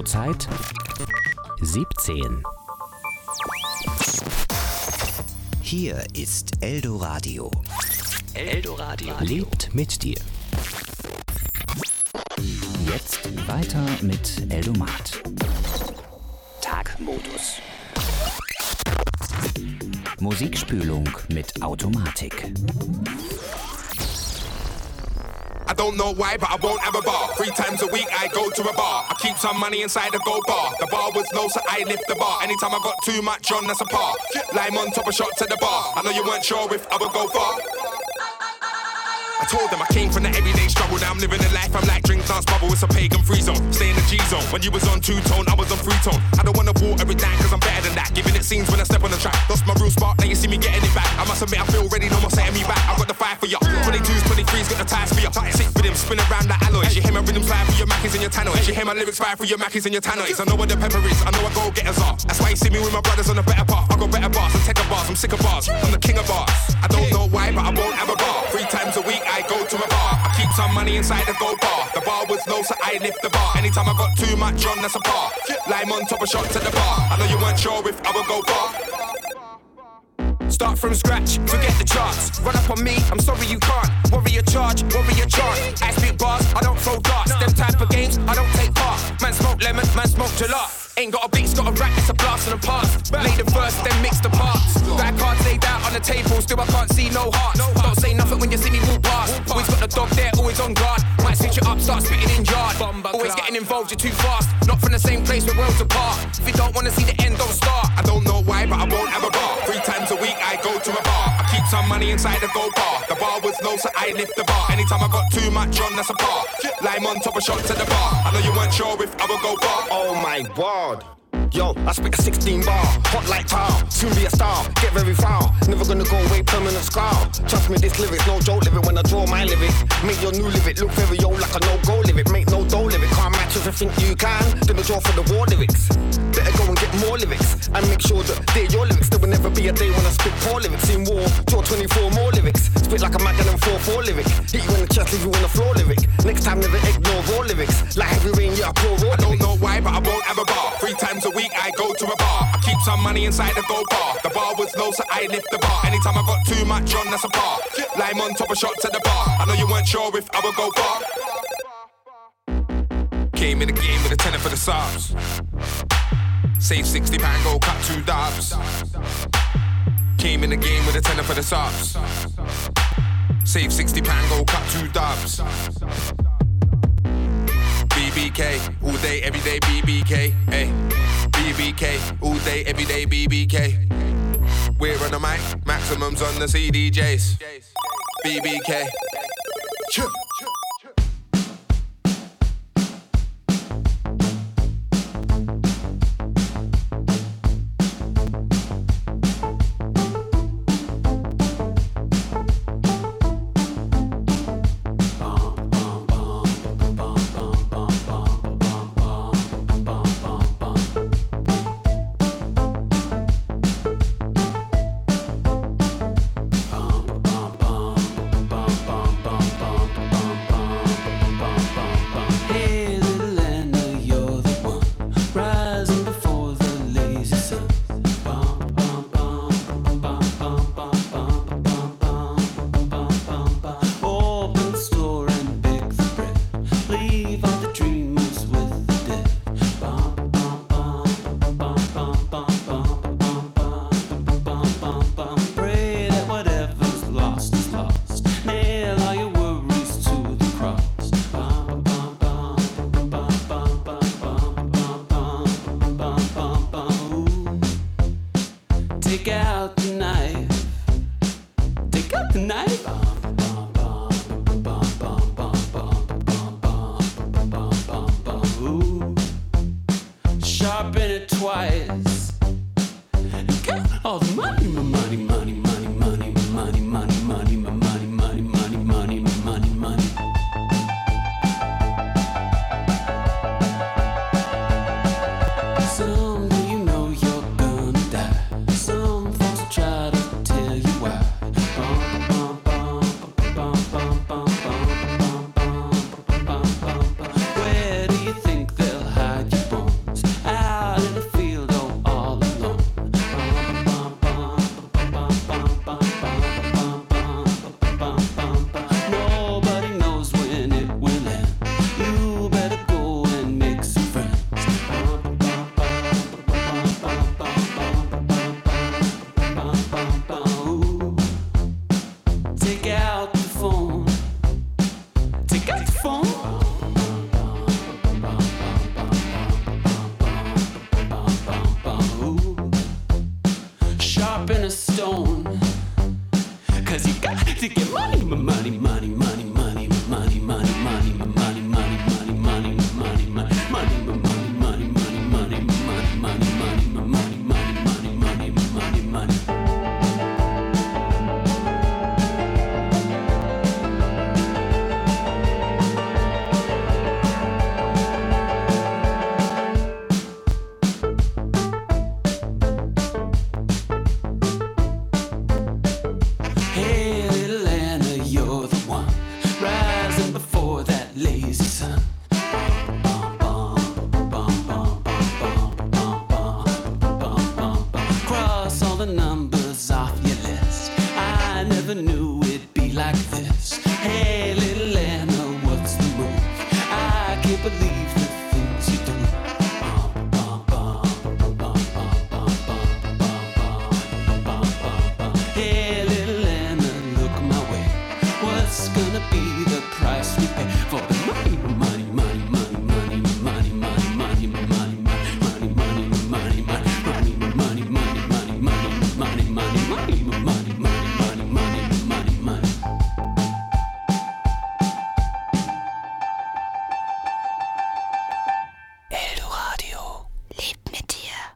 Uhrzeit 17. Hier ist Eldoradio. Eldoradio lebt mit dir. Jetzt weiter mit Eldomat. Tagmodus. Musikspülung mit Automatik. I don't know why, but I won't have a bar. 3 times a week I go to a bar. I keep some money inside the gold bar. The bar was low, so I lift the bar. Anytime I got too much on, that's a par. Lime on top, a shot to the bar. I know you weren't sure if I would go far. I told them I came from the everyday struggle. Now I'm living a life, I'm like drink, dance, bubble. It's a pagan free zone, stay in the G zone. When you was on two-tone, I was on free-tone. I don't wanna walk every night cause I'm better than that. Giving it scenes when I step on the track. Lost my real spark, now you see me getting it back. I must admit I feel ready, no more setting me back. I got the fire for ya. 22s, 23s, got the ties for ya. Sick rhythms, spin around like alloys. You hear my rhythms fire for your Mackies and your tannoys. You hear my lyrics fire for your Mackies and your tannoys. I know what the pepper is, I know what go-getters are. That's why you see me with my brothers on the better path. I got better bars, I take a bars, I'm sick of bars. I'm the king of bars. I don't know why, but I won't have a bar. 3 times a week I go to a bar. I keep some money inside the gold bar. The bar was low, so I lift the bar. Anytime I got too much on, that's a par. Lime on top, a shot to the bar. I know you weren't sure if I would go far. Start from scratch, forget the charts. Run up on me, I'm sorry you can't. Warrior charge, warrior chant. I spit bars, I don't throw darts. Them type of games, I don't take part. Man smoke lemon, man smoke gelato. Ain't got a beat, got a rap, it's a blast in the past. Lay the verse, then mix the parts. Got cards laid out on the table, still I can't see no heart. Don't say nothing when you see me walk past. Always got the dog there, always on guard. Might switch it up, start spitting in yard. Always getting involved, you're too fast. Not from the same place, we're worlds apart. If you don't wanna see the end, don't start. I don't know why, but I won't have a bar. 3 times a week I go to a bar. I keep some money inside the gold bar. The bar was low, so I lift the bar. Anytime I got too much on, that's a par. Lime on top, a shot to the bar. I know you weren't sure if I would go far. Oh my word. Yo, I spit a 16 bar, hot like tar, soon be a star, get very far, never gonna go away, permanent scar. Trust me, this lyrics, no joke lyric when I draw my lyric. Make your new lyric look very old like a no-go lyric. Make no dough lyric, can't match if you think you can, then draw for the war lyrics. Better go and get more lyrics, and make sure that they're your lyrics. There will never be a day when I spit poor lyrics. In war, draw 24 more lyrics, spit like a Magnum 4-4 lyric. Hit you in the chest, leave you on the floor lyric. Next time never ignore raw lyrics, like heavy rain, yeah, I pour raw lyrics. I don't know why, but I won't have a bar. 3 times a week I go to a bar. I keep some money inside the gold bar. The bar was low, so I lift the bar. Anytime I got too much on, that's a par. Lime on top, a shot to the bar. I know you weren't sure if I would go far. Came in the game with a tenner for the subs. Save £60, go cut 2 dubs. Came in the game with a tenner for the subs. Save £60, go cut 2 dubs. BBK, all day, every day, BBK, hey. BBK, all day, every day, BBK. We're on the mic, maximums on the CDJs. BBK.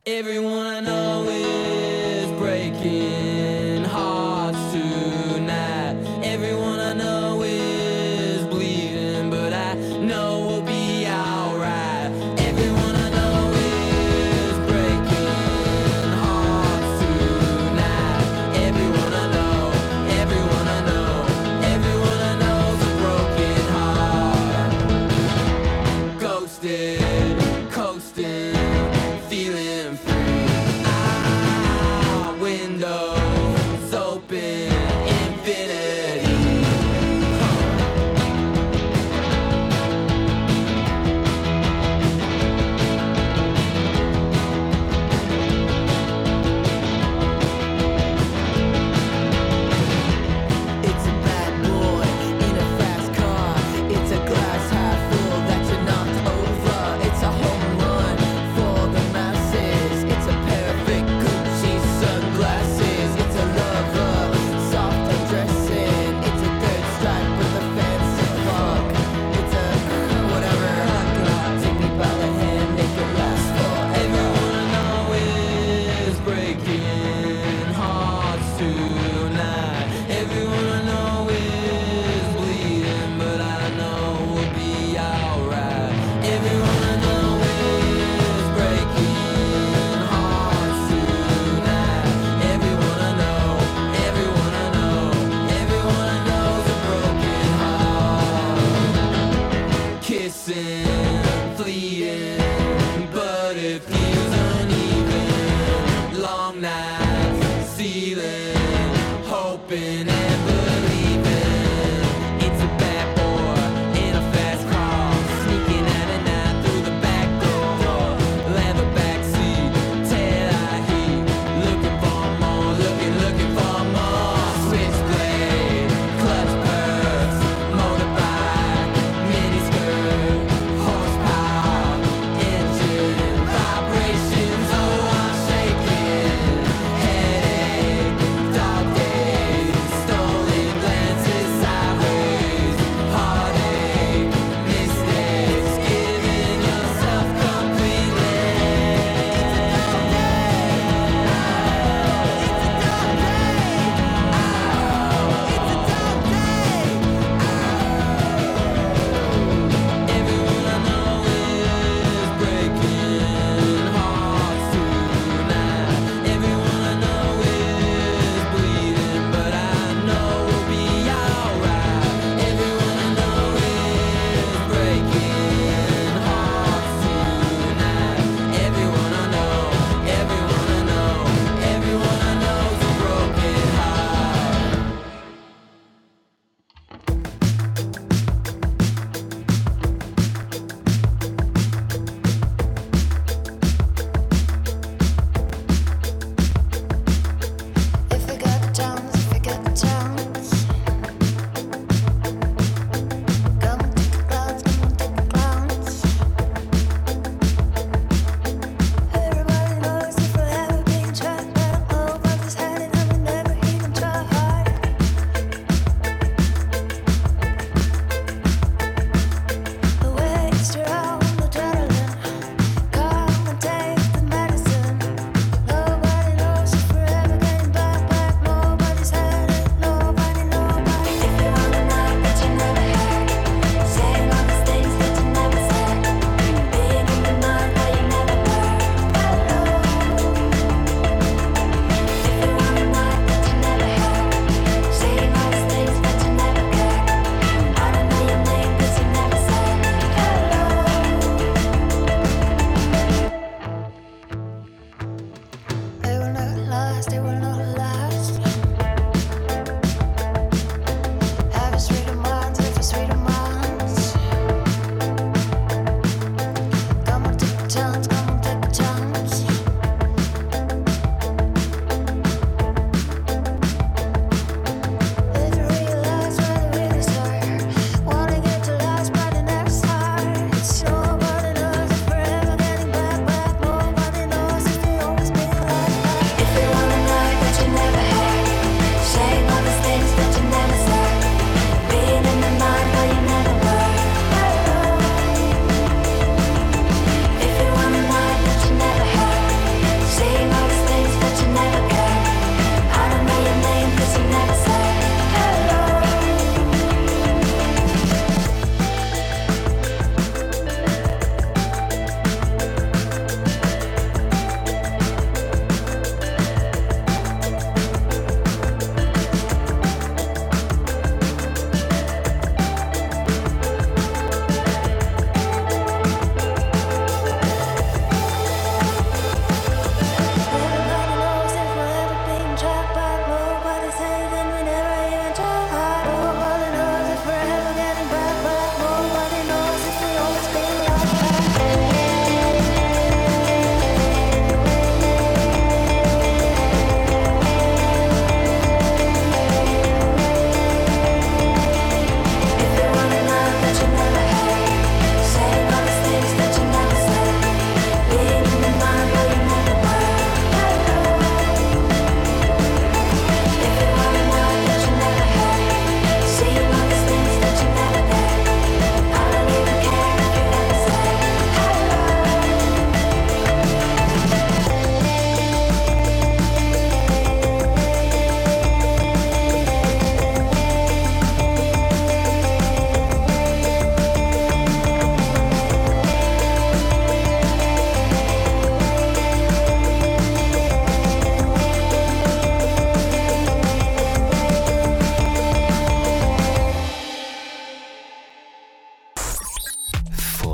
Everyone I know is breaking hearts tonight. Everyone I know is bleeding, but I know we'll be alright. Everyone I know is breaking hearts tonight. Everyone I know, everyone I know, everyone I know's a broken heart. Ghosted, coasting, feeling free.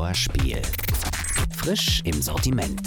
Vorspiel. Frisch im Sortiment.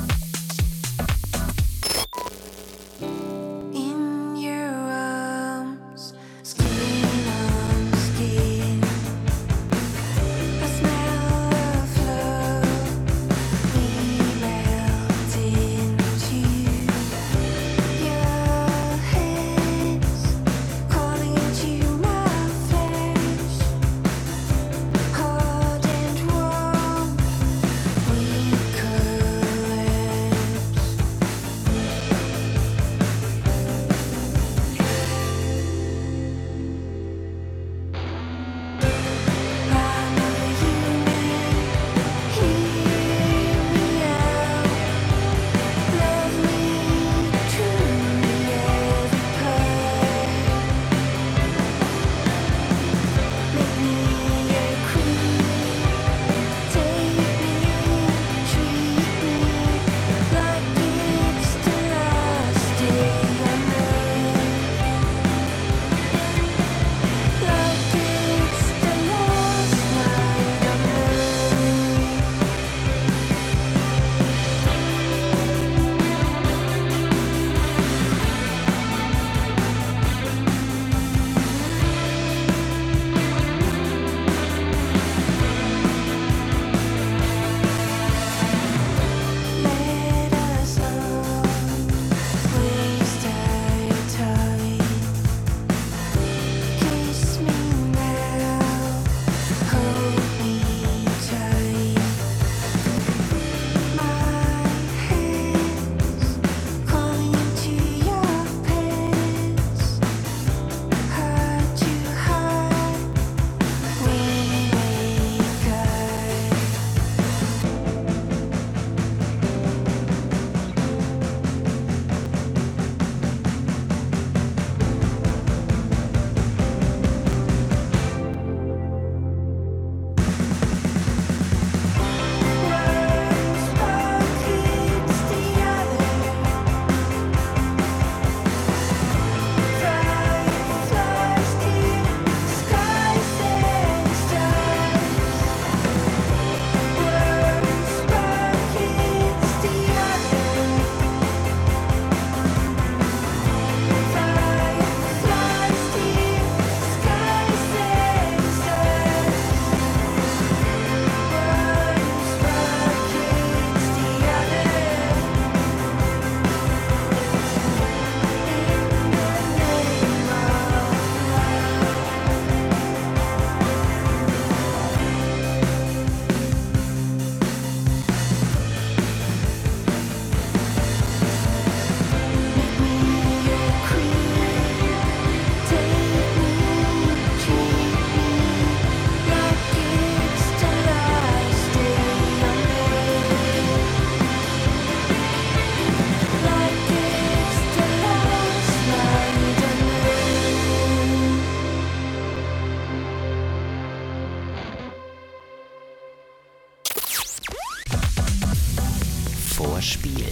Vorspiel.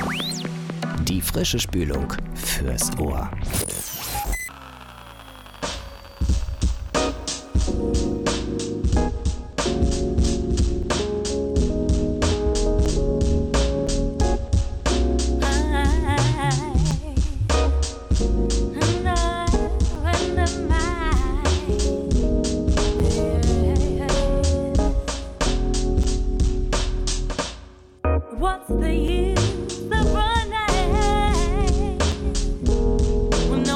Die frische Spülung fürs Ohr. What's the use of running when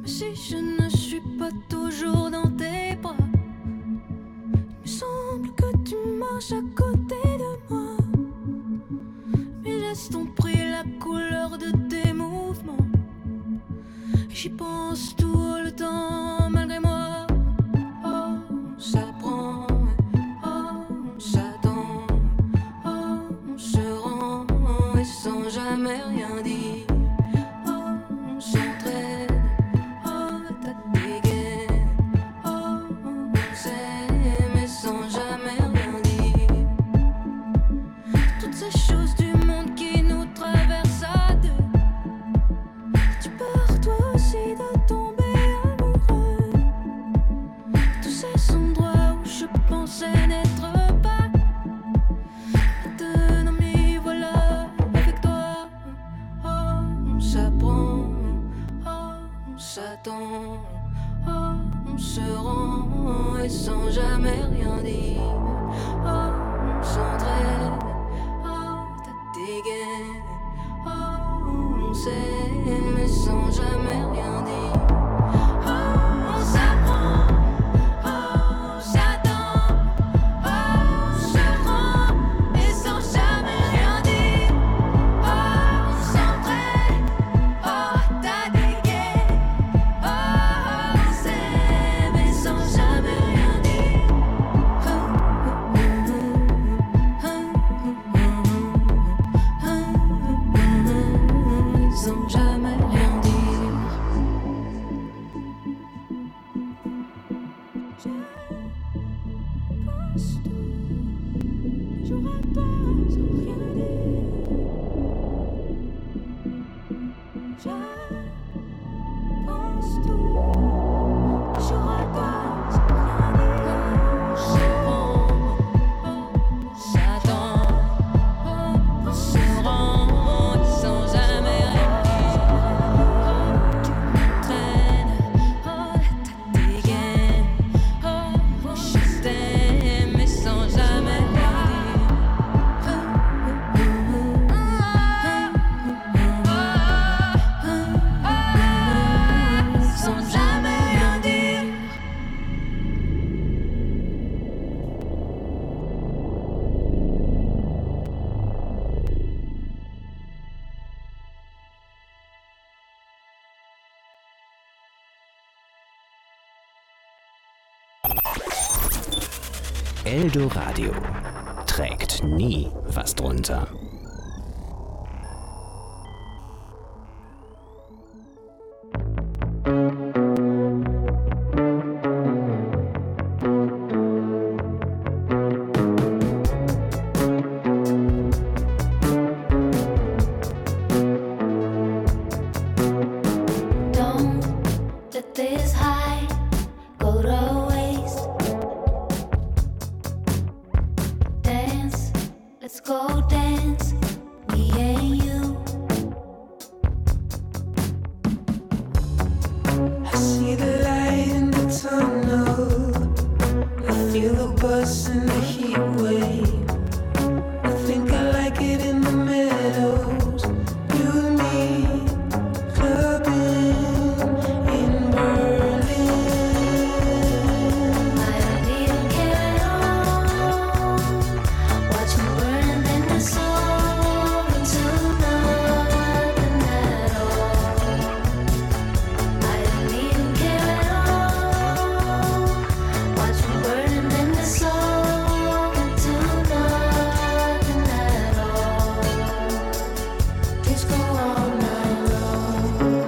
Mais si je ne suis pas toujours dans tes bras, il me semble que tu marches à côté de moi. Mes gestes ont pris la couleur de tes mouvements. J'y pense tout le temps malgré moi. Oh, ça prend, oh, ça tend, oh, on se rend et sans jamais rien dire. Oh, on s'entraîne, oh, t'as des gaines. Oh, on s'aime et sans jamais rien dire. Toutes ces choses du monde qui nous traversent à deux. Tu pars toi aussi de tomber amoureux. Tous ces endroits où je pensais n'être pas. Maintenant m'y voilà avec toi. Oh, on s'apprend, oh, on s'attend, oh, on se rend et sans jamais rien dire. Oh, on s'entraîne, oh, t'as des gaines. Oh, on s'aime mais sans jamais rien dire. Oh, on s'apprend, oh, on s'attend, oh, on se rend et sans jamais rien dire. Oh, on s'entraîne, oh, t'as des gaines. Oh, on s'aime et sans jamais rien dire. Sans jamais rien dire. Je pense tous les jours à toi sans rien dire. Je pense tous les jours à toi sans rien dire. J'apprends, oh, j'attends, oh, on se rend sans jamais rien dire. Oh, tu traînes, oh, t'as des gaines. Oh, je t'aime mais sans jamais rien dire. Sans jamais rien dire. Eldoradio trägt nie was drunter. Don't let this high go to waste. Dance, let's go dance, me and you. I see the light in the tunnel. I feel the buzz in the heat wave. I think I like it in the meadows. You and me, clubbing in Berlin. I don't even care at all. Watch me burn in the soul into nothing at all. I don't even care at all. Watch me burn in the soul into nothing at all. Disco all night long.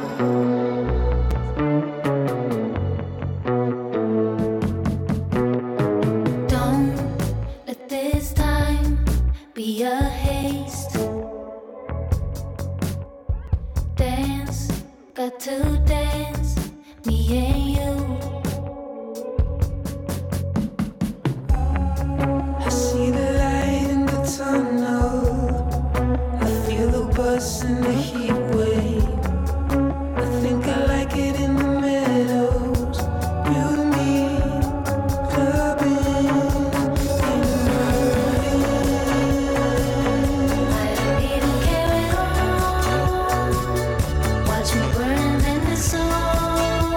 Don't let this time be a haste. Dance, got to dance, me and you. I see the light in the tunnel. I feel the buzz in the heat wave. I think I like it in the meadows. You and me, clubbing in Berlin. I don't even care at all. Watch me burn in the soul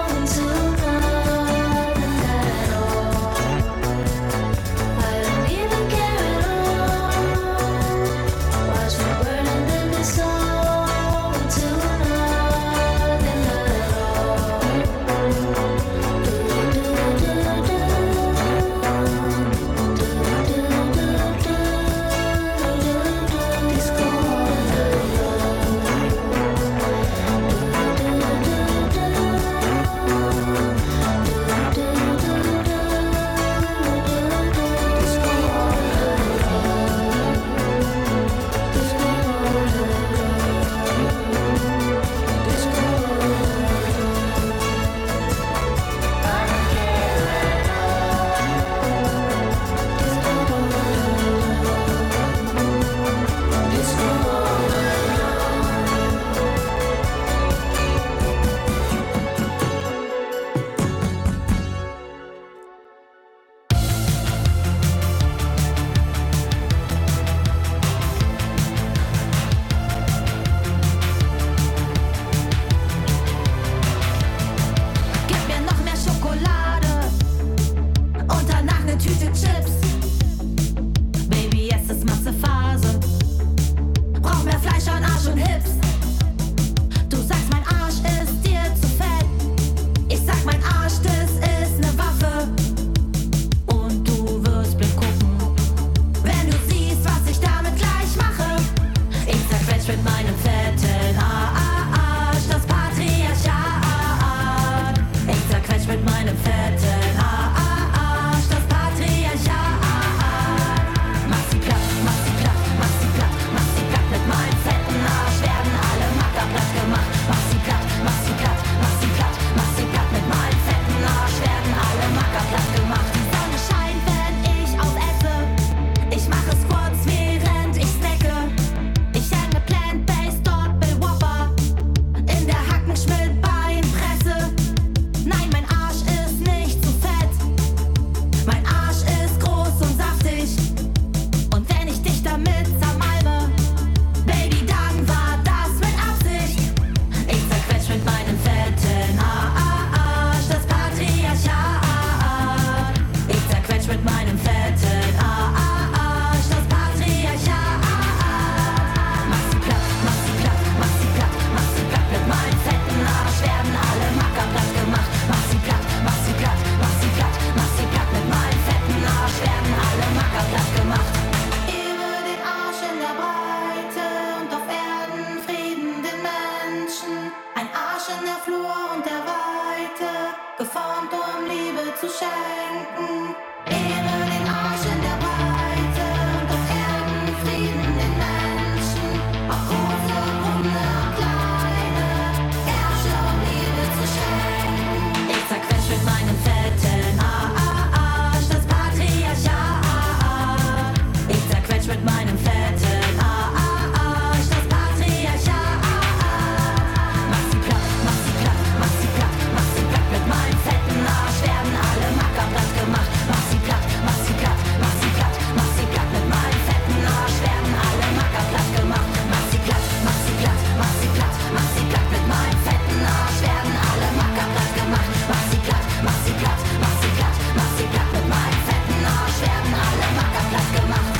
geformt, um Liebe zu schenken. Ehre den Arsch in der Breite und auf Erden Frieden den Menschen. Auch große Runde und kleine, Herrsche um Liebe zu schenken. Ich zerquetsch mit meinem fetten Arsch das Patriarchat. Ich zerquetsch mit meinem fetten Arsch das Patriarchat. Mach sie platt, mach sie platt, mach sie platt, mach sie platt mit meinem fetten Arsch. Werden alle Macker platt gemacht. Mach sie platt, mach sie platt, mach sie platt, mach sie platt mit meinem fetten Arsch. Werden alle Macker platt gemacht. Mach sie platt, mach sie platt, mach sie platt, mach sie platt mit meinem fetten Arsch. Werden alle Macker platt gemacht. Mach sie platt, mach sie platt, mach sie platt, mach sie platt mit meinem fetten Arsch. Werden alle Macker platt gemacht.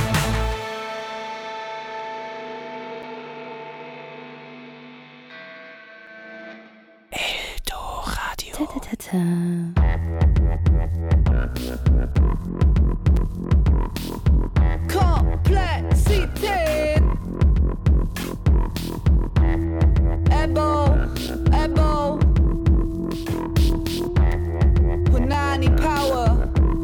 Eldoradio. Komplexität. Ebo. Punani Power.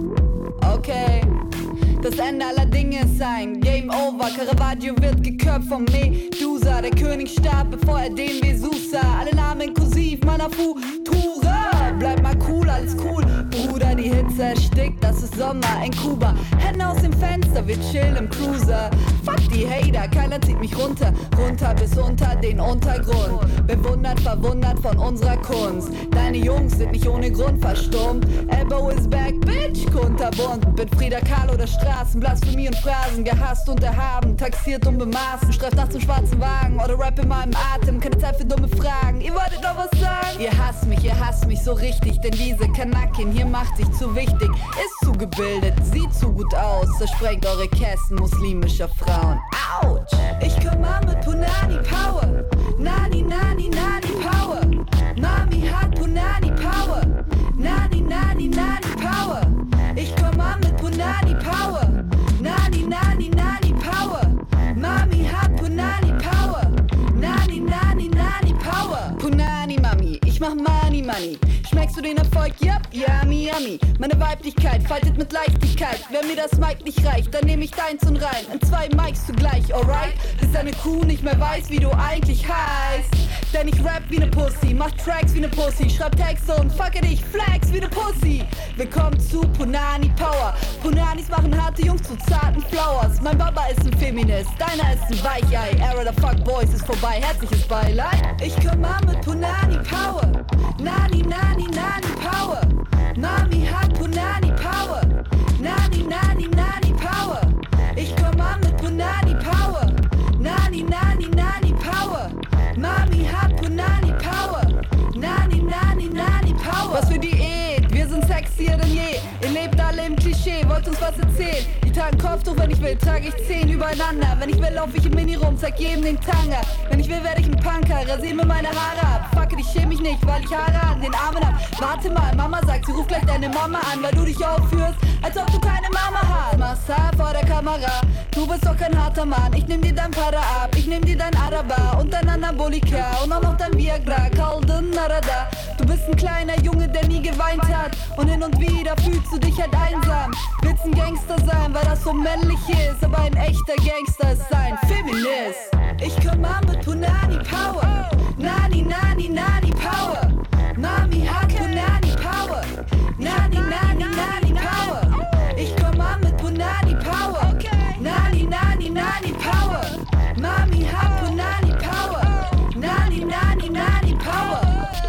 Okay. Das Ende aller Dinge ist ein Game Over. Caravaggio wird geköpft vom Medusa. Der König starb, bevor er den Vesuv sah. Alle Namen inklusiv meiner Futura. Bleib mal cool, alles cool. Bruder, die Hitze erstickt, das ist Sommer in Kuba. Hände aus dem Fenster, wir chillen im Cruiser. Fuck die Hater, keiner zieht mich runter. Runter bis unter den Untergrund. Bewundert, verwundert von unserer Kunst. Deine Jungs sind nicht ohne Grund verstummt. Elbow is back, bitch, kunterbunt. Bin Frida Kahlo der Straßen, Blasphemie und Phrasen. Gehasst und erhaben, taxiert und bemaßen. Streif nachts im schwarzen Wagen oder Rap in meinem Atem. Keine Zeit für dumme Fragen, ihr wolltet noch was sagen? Ihr hasst mich so richtig. Denn diese Kanakin hier macht sich zu wichtig. Ist zu gebildet, sieht zu gut aus. Zersprengt eure Kästen muslimischer Frauen. Autsch! Ich komm an mit Punani Power. Nani, nani, nani Power. Mami hat Punani Power. Nani, nani, nani Power. Ich komm an mit Punani Power. Nani, nani, nani Power. Mami hat Punani Power. Nani, nani, nani Power. Punani Mami, ich mach Money. Schmeckst du den Erfolg? Yep, yummy, yummy. Meine Weiblichkeit faltet mit Leichtigkeit. Wenn mir das Mic nicht reicht, dann nehm ich deins und rein. In 2 Mics zugleich, alright? Bis deine Kuh nicht mehr weiß, wie du eigentlich heißt. Denn ich rap wie ne Pussy, mach Tracks wie ne Pussy. Schreib Texte und fucke dich, flex wie ne Pussy. Willkommen zu Punani Power. Punanis machen harte Jungs zu zarten Flowers. Mein Baba ist ein Feminist, deiner ist ein Weichei. Era der Fuck Boys ist vorbei, herzliches Beileid. Ich komm an mit Punani Power. Nani, nani, nani Power. Mami hat Punani Power. Nani, nani, nani Power. Ich komm an mit Punani Power. Nani, nani, nani Power. Mami hat Punani Power. Nani, nani, nani Power. Was für Diät, wir sind sexier denn je. Ihr lebt alle im Klischee, wollt uns was erzählen. Ich trage ein Kopftuch, wenn ich will, trage ich 10 übereinander. Wenn ich will, lauf ich im Mini rum, zeig jedem den Tanga. Wenn ich will, werde ich ein Punker, rasier mir meine Haare ab. Fuck it, ich schäme mich nicht, weil ich Haare an den Armen hab. Warte mal, Mama sagt, sie ruft gleich deine Mama an, weil du dich aufführst, als ob du keine Mama hast. Mach's hart vor der Kamera, du bist doch kein harter Mann. Ich nehm dir dein Para ab, ich nehm dir dein Araber und dein Anabolika und auch noch dein Viagra, Kalden Narada. Du bist ein kleiner Junge, der nie geweint hat und hin und wieder fühlst du dich halt einsam. Willst ein Gangster sein, weil das so männlich ist, aber ein echter Gangster ist ein Feminist. Ich komm an mit Punani Power. Nani, nani, nani Power. Mami hat Punani Power. Nani, nani, nani Power. Ich komm an mit Punani Power. Nani, nani, nani Power. Mami hat Punani Power. Nani, nani, nani Power.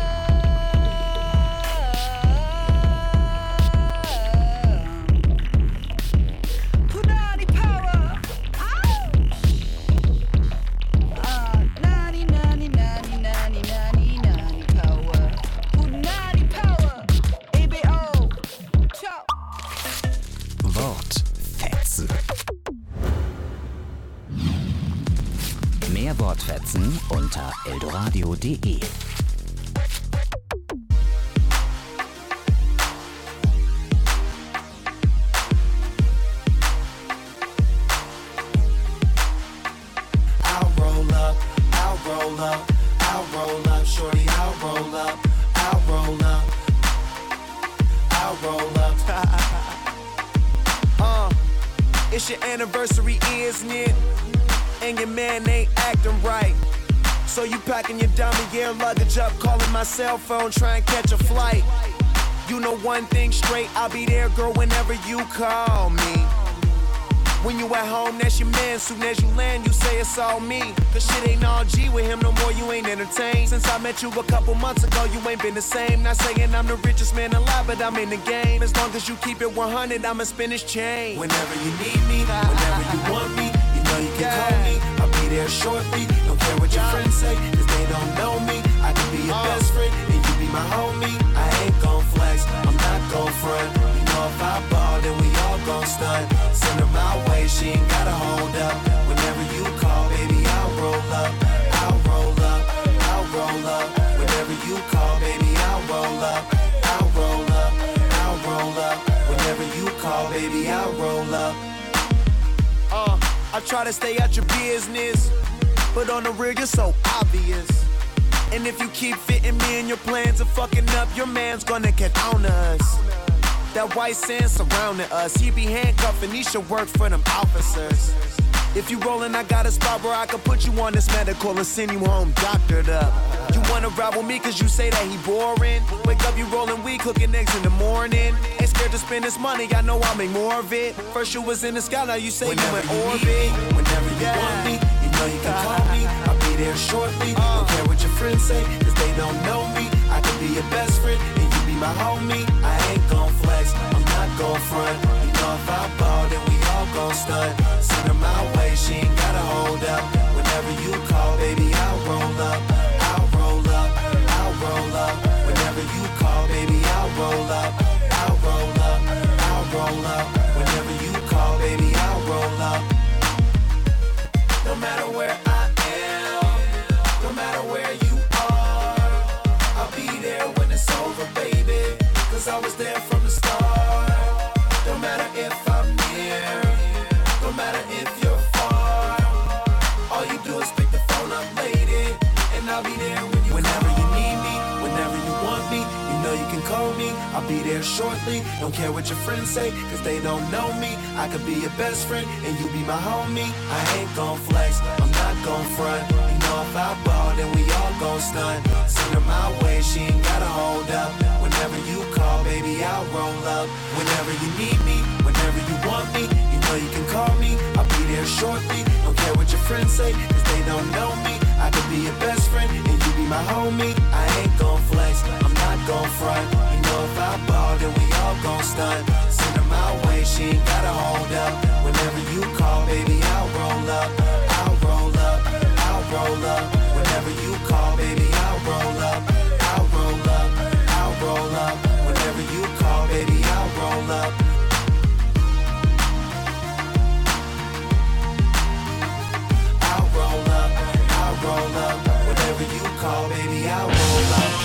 Punani Power. Nani, nani, nani, nani, nani, nani Power. Punani Power. EBO. Ciao. Wortfetzen. Mehr Wortfetzen unter eldoradio.de. I'll roll up, shorty, I'll roll up, It's your anniversary, isn't it? And your man ain't acting right. So you packing your dummy gear luggage up, calling my cell phone, trying to catch a flight. You know one thing straight, I'll be there, girl, whenever you call me. When you at home, that's your man. Soon as you land, you say it's all me. Cause shit ain't all G with him no more, you ain't entertained. Since I met you a couple months ago, you ain't been the same. Not saying I'm the richest man alive, but I'm in the game. As long as you keep it 100, I'ma spin this chain. Whenever you need me, whenever you want me, you know you can call me. I'll be there shortly, don't care what your friends say, cause they don't know me. I can be your best friend, and you be my homie. I ain't gon' flex, I'm not gon' front. You know if I ball, then we all gon' stunt. Send her my way, she ain't gotta hold up. Whenever you call, baby, I'll roll up. I'll roll up, I'll roll up. Whenever you call, baby, I'll roll up. I'll roll up, I'll roll up. Whenever you call, baby, I'll roll up. I try to stay out your business, but on the real, you're so obvious. And if you keep fitting me in your plans of fucking up, your man's gonna get on us. That white sand surrounding us, he be handcuffing, he should work for them officers. If you rollin', I got a spot where I can put you on this medical and send you home doctored up. You wanna ride with me cause you say that he boring. Wake up, you rollin' weed, cooking eggs in the morning. Ain't scared to spend this money, I know I'll make more of it. First you was in the sky, now you say whenever you in orbit. Whenever you want me, you know you can call me. I'll be there shortly, don't care what your friends say, cause they don't know me. I can be your best friend, and you be my homie. I ain't gon' flex, I'm not gon' front. You know if I ball, then we all gon' stunt. Send her my way, she ain't gotta hold up. Whenever you call, baby, I'll roll up. I'll roll up, I'll roll up. Whenever you call, baby, I'll roll up. I'll roll up, I'll roll up. Whenever you call, baby, I'll roll up. No matter where I am, no matter where you are, I'll be there when it's over, baby. Cause I was there from the start. No matter if I'm near, no matter if you're far, all you do is pick the phone up, lady, and I'll be there when you whenever call. You need me, whenever you want me, you know you can call me. I'll be there shortly, don't care what your friends say, cause they don't know me. I could be your best friend, and you be my homie. I ain't gon' flex, I'm not gon' front. You know if I ball, then we all gon' stunt. Send her my way, she ain't gotta hold up. Whenever you call, baby, I'll roll up. Whenever you need me, whenever you want me, you know you can call me. I'll be there shortly, don't care what your friends say, cause they don't know me. I could be your best friend, and you be my homie. I ain't gon' flex, I'm not gon' front. You know if I ball, then we all gon' stunt. Send her my way, she ain't gotta hold up. Whenever you call, baby, I'll roll up. I'll roll up, I'll roll up. Whenever you call, baby, I'll roll up. I'll roll up, I'll roll up. Whenever you call, baby, I'll roll up. I'll roll up, I'll roll up. Whenever you call, baby, I'll roll up.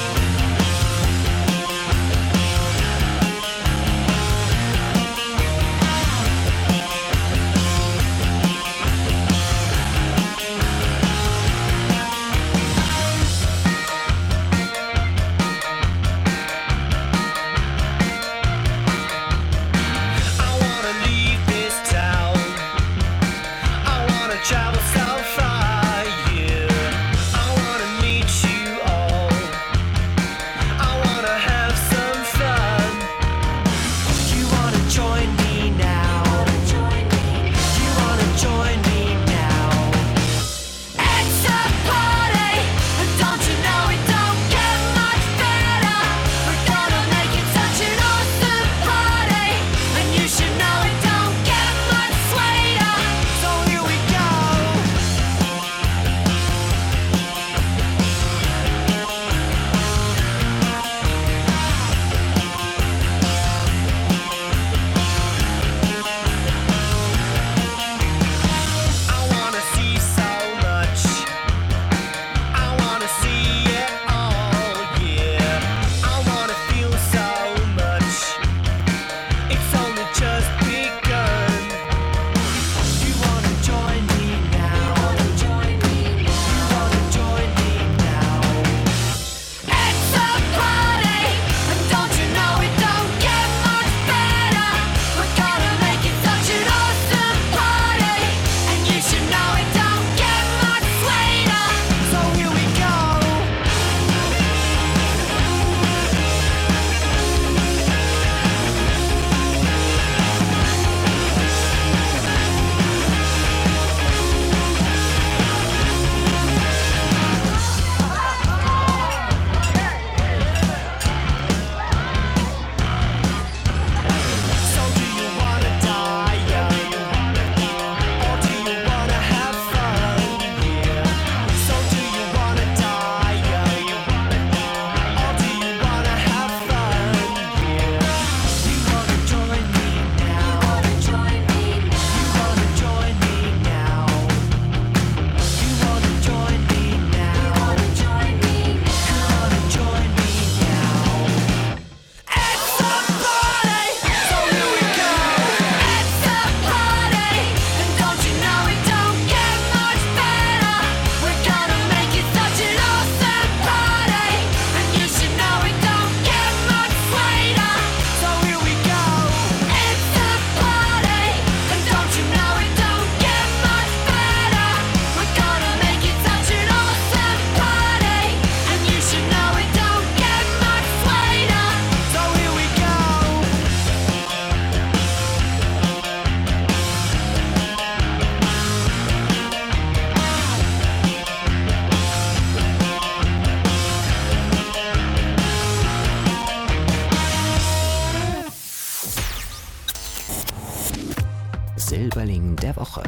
der Woche.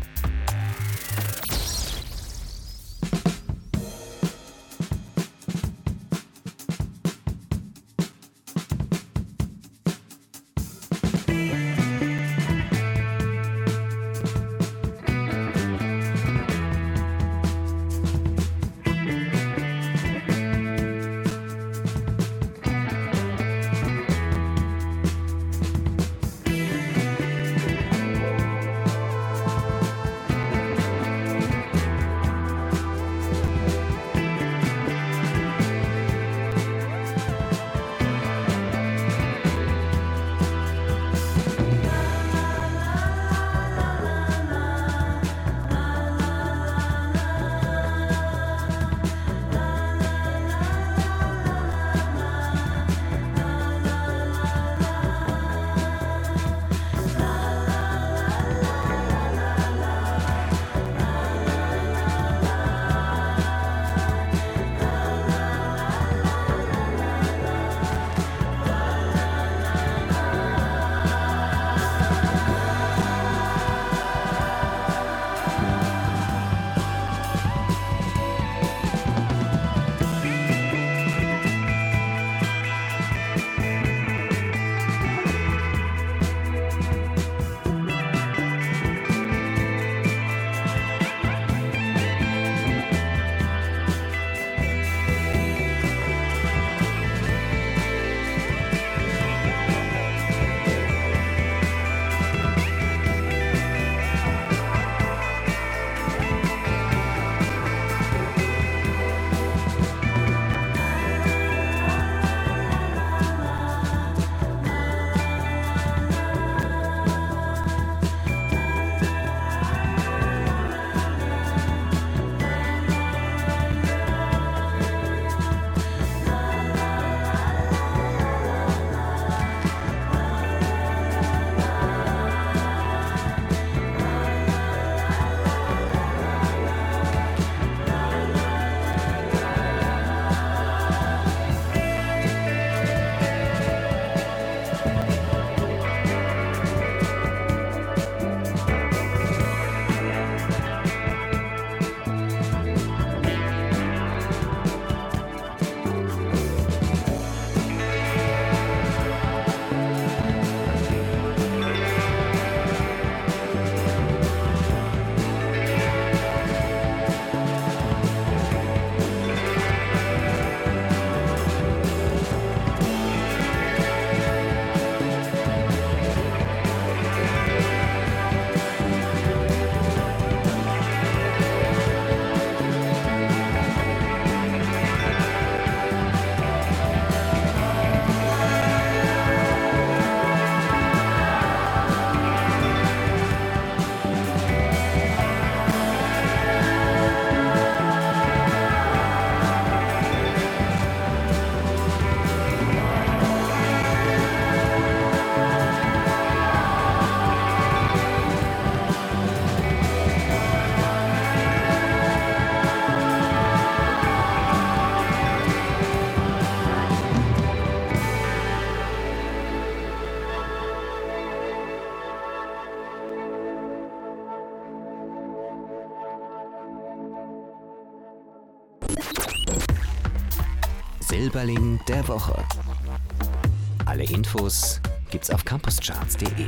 Silberling der Woche. Alle Infos gibt's auf campuscharts.de.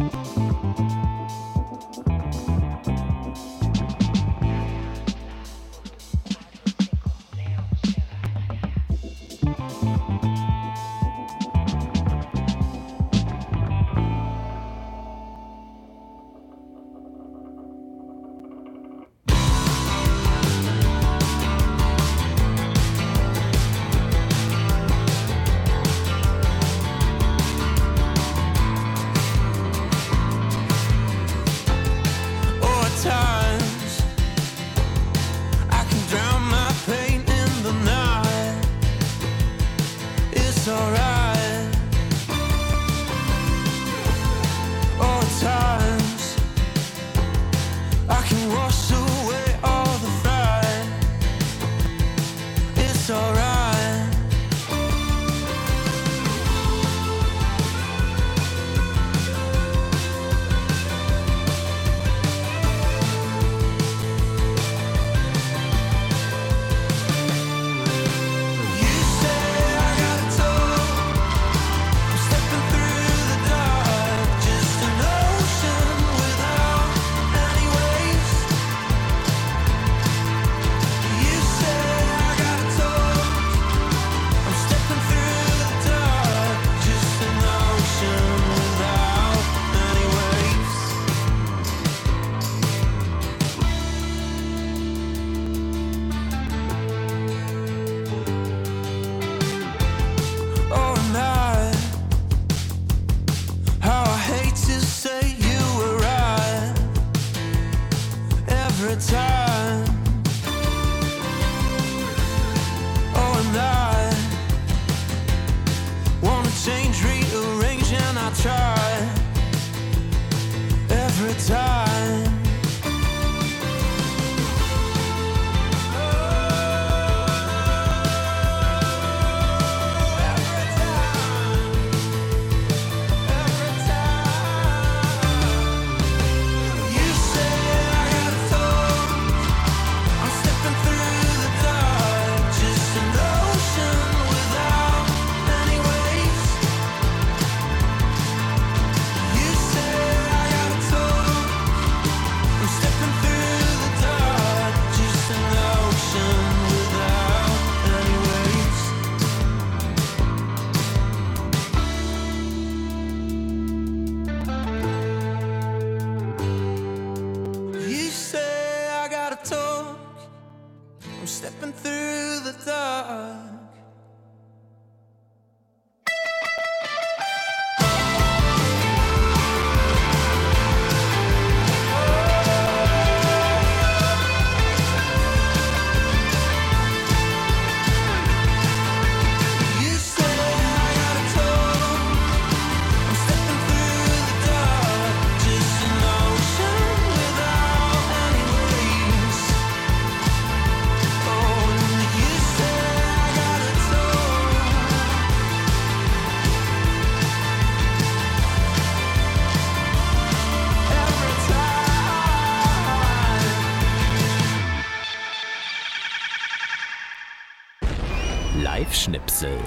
Live-Schnipsel.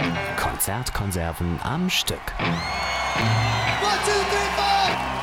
Konzertkonserven am Stück. 1, 2, 3, 4!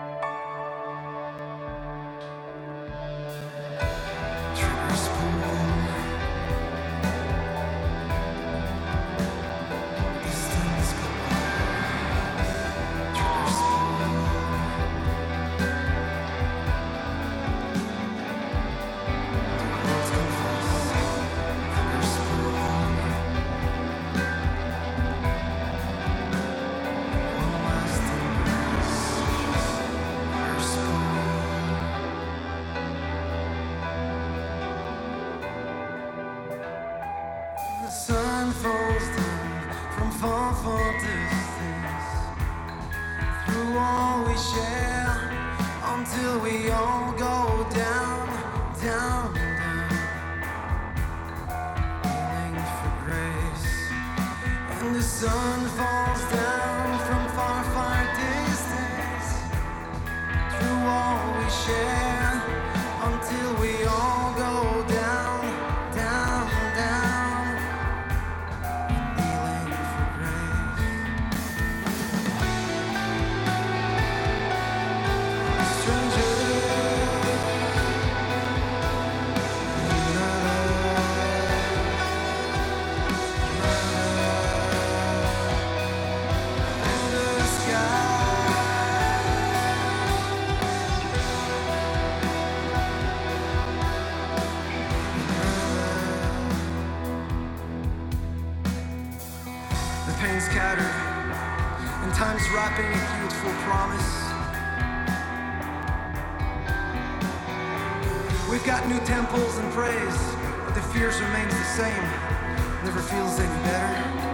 Triggers pull falls down from far, far distance. Through all we share, until we all go down, down, down. Kneeling for grace. And the sun falls down from far, far distance. Through all we share, until we all go down, down, down. Kneeling for grace. Stranger, in the sky. The pain's scattered, and time's wrapping a beautiful promise. We've got new temples and praise, but the fears remains the same. Never feels any better.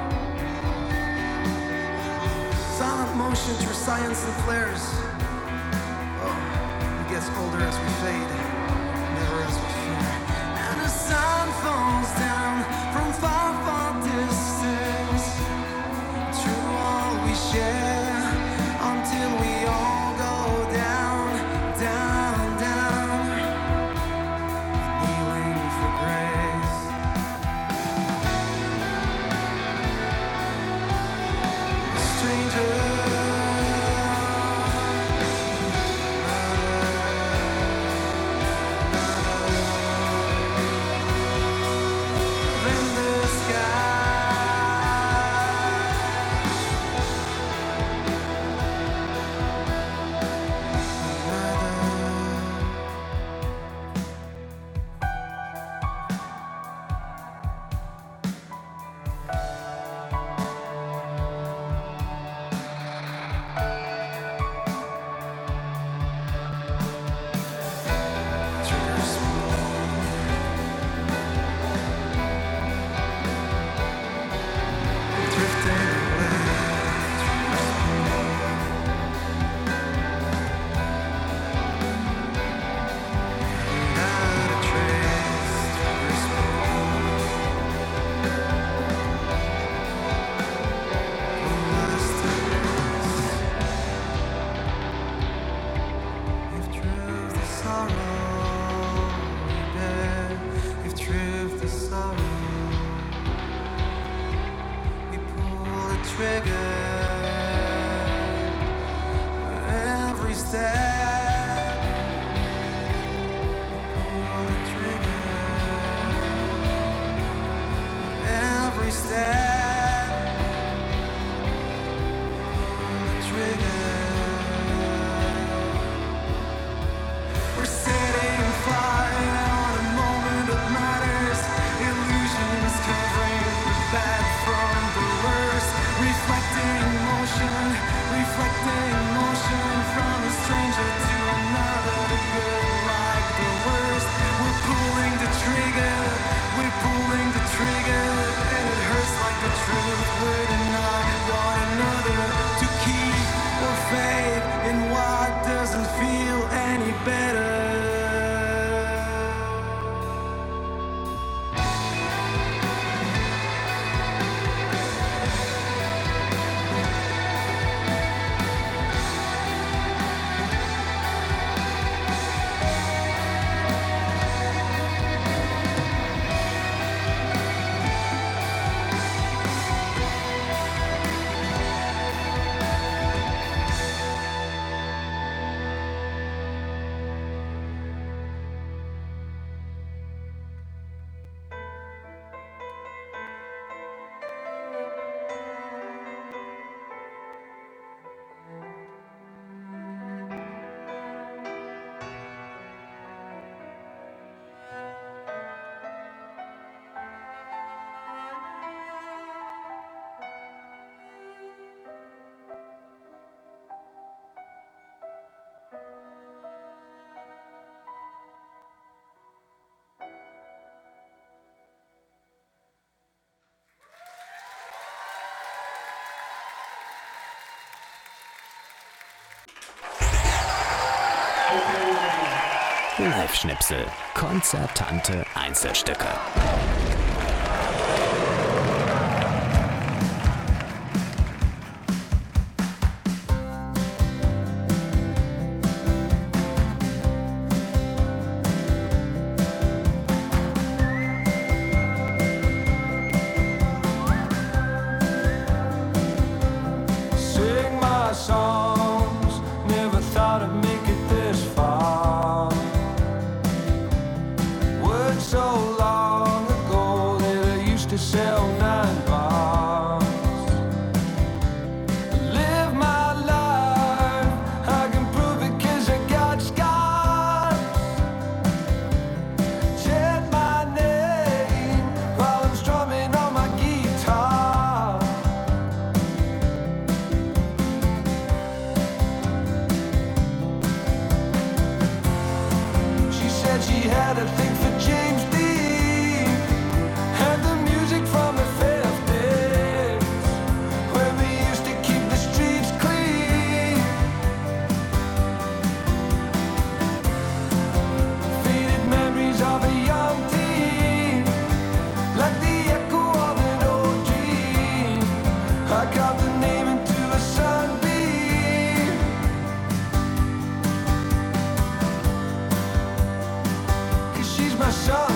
Silent motion through science and flares. Oh, it gets older as we fade, never as we fear. And the sun falls down from far, far distance. Through all we share, until we all go down, down, down. Kneeling for grace. Stranger. Live-Schnipsel. Konzertante Einzelstücke. Sing my songs, never thought I'd make it this far. Words so long ago that I used to sell 9 bars. Live my life, I can prove it 'cause I got scars. Chant my name while I'm strumming on my guitar. She said she had a thing for James Dean and the music from the 50s, when we used to keep the streets clean. Faded memories of a young teen, like the echo of an old dream. I carved the name into a sunbeam. 'Cause she's my son.